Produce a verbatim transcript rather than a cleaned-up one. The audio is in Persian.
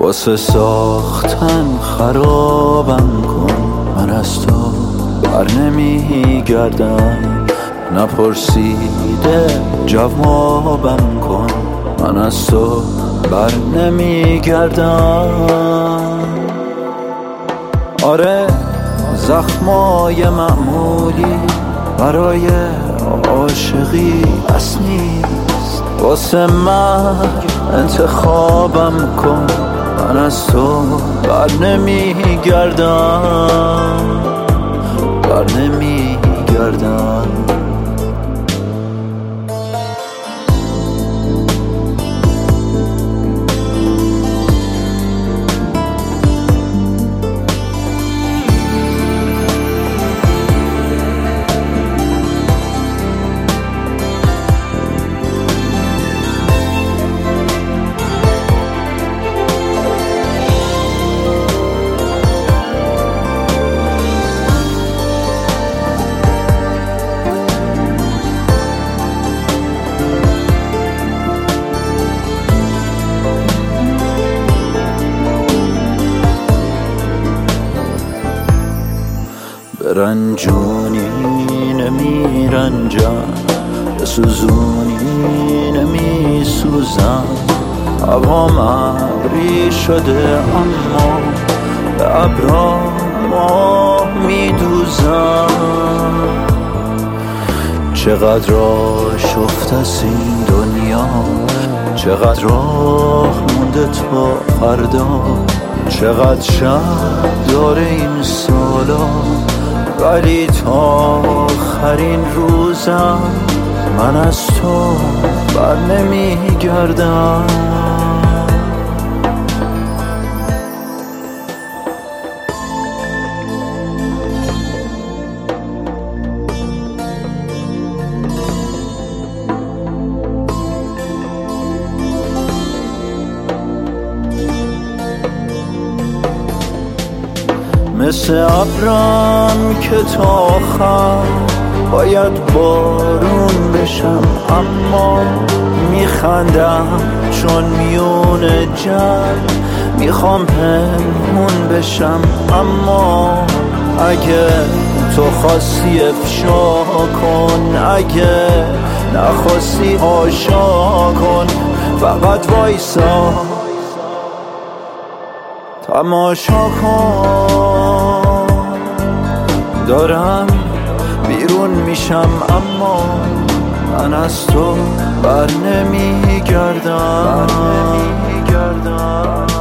واسه ساختن خرابم کن، من از تو بر نمی گردم. نپرسیده جوابم کن، من از تو بر نمی گردم. آره زخمای معمولی برای عاشقی بس نیست، واسه من انتخابم کن، من از تو بر نمی گردم، بر نمی گردم. رنجونی نمی رنجم، سوزونی نمی سوزم. هوام ابری شده اما به ابرا ماه می دوزم. چقدر آشفت از این دنیا، چقدر راه مونده تا فردا، چقدر شب داره این سالا، ولی تا آخرین روزم من از تو بر نمی گردم. مثل ابرم که تا آخر باید بارون بشم، اما میخندم چون میون جمع میخوام پنهون بشم. اما اگه تو خواستی افشا کن، اگه نخواستی هاشا کن، فقط وایسا تماشا کن. دارم بیرون میشم اما من از تو بر نمی گردم.